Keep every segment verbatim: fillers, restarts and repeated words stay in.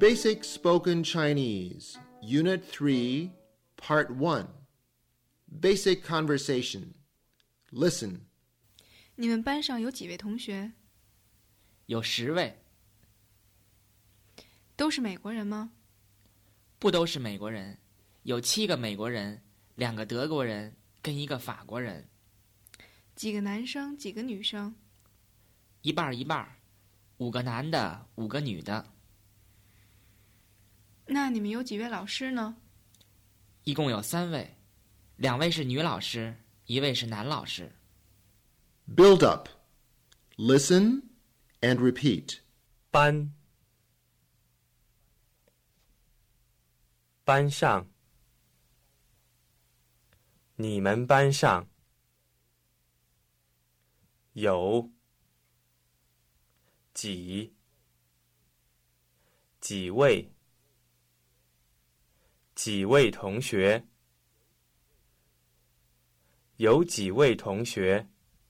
Basic Spoken Chinese, Unit three, Part one. Basic Conversation. Listen. 你们班上有几位同学？ 有十位。 都是美国人吗？ 不都是美国人，有七个美国人，两个德国人跟一个法国人。 几个男生，几个女生？ 一半一半，五个男的，五个女的。 那你们有几位老师呢？ 一共有三位，两位是女老师，一位是男老师。 Build up. Listen and repeat. 班班上，你们班上有几几位几位同学？有几位同学？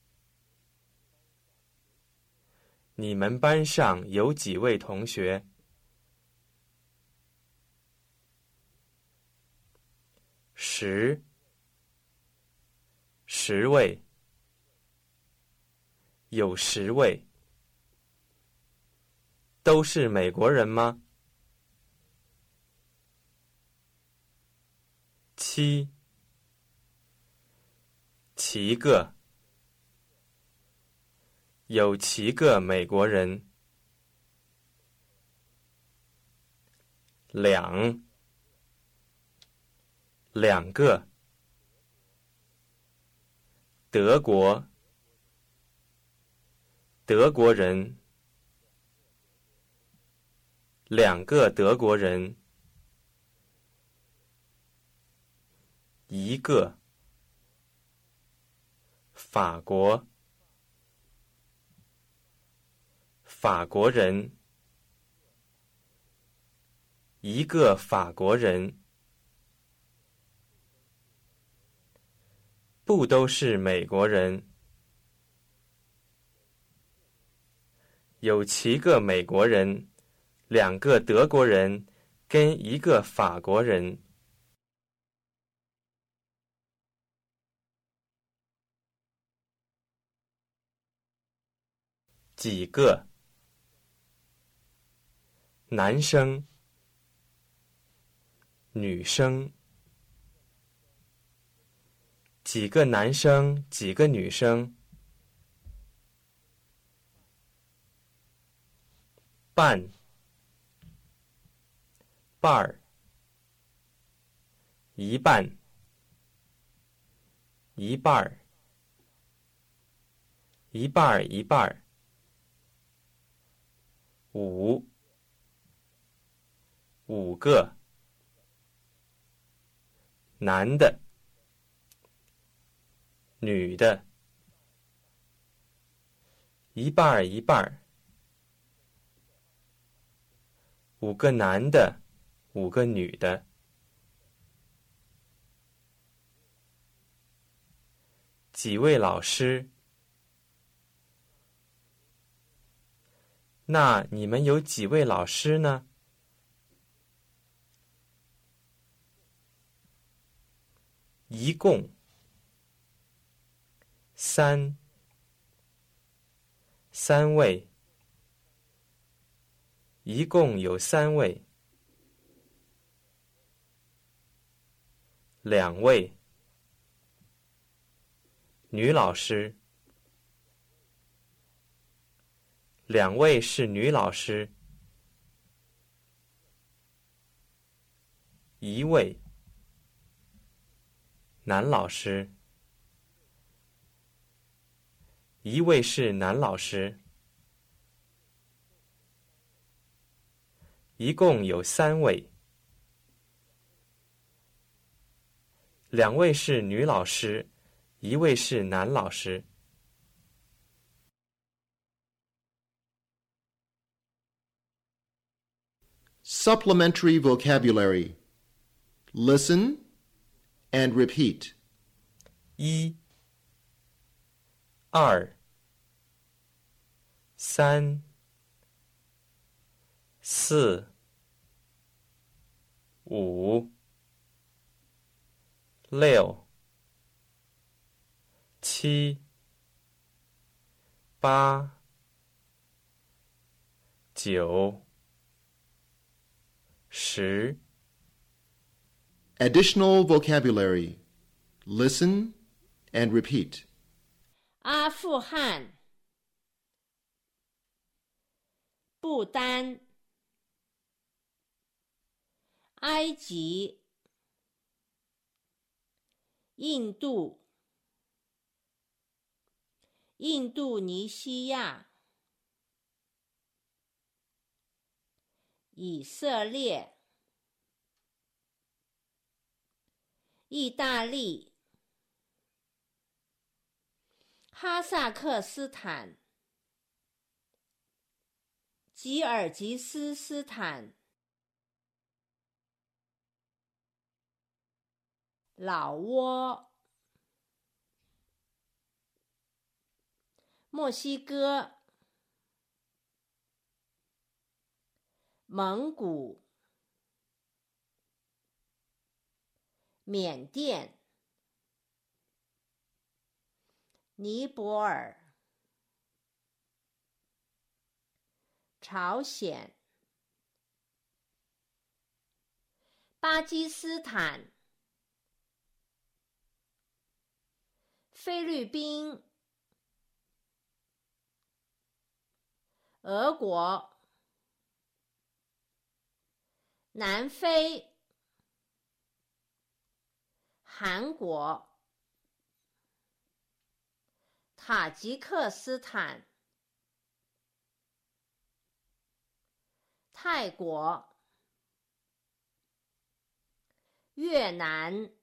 你们班上有几位同学？十，十位，有十位。都是美国人吗？七，七个，有七个美国人。两，两个，德国，德国人，两个德国人。一个，法国，法国人，一个法国人。不都是美国人，有七个美国人，两个德国人跟一个法国人。几个，男生，女生。几个男生，几个女生？半，半儿，一半，一半儿，一半儿一半儿。五，五个，男的，女的，一半儿一半儿。五个男的，五个女的。几位老师？那你们有几位老师呢？一共三，三位，一共有三位。两位，女老师，两位是女老师。一位，男老师，一位是男老师。一共有三位，两位是女老师，一位是男老师。 Supplementary vocabulary. Listen and repeat. 一，二，三，四， 五、六、七、八、九、十。 Additional vocabulary. Listen and repeat. 阿富汗、不丹、埃及、印度、印度尼西亚、以色列、意大利、哈萨克斯坦、吉尔吉斯斯坦、老挝、墨西哥、蒙古、缅甸、尼泊尔、朝鲜、巴基斯坦、菲律宾、俄国、南非、韩国、塔吉克斯坦、泰国、越南、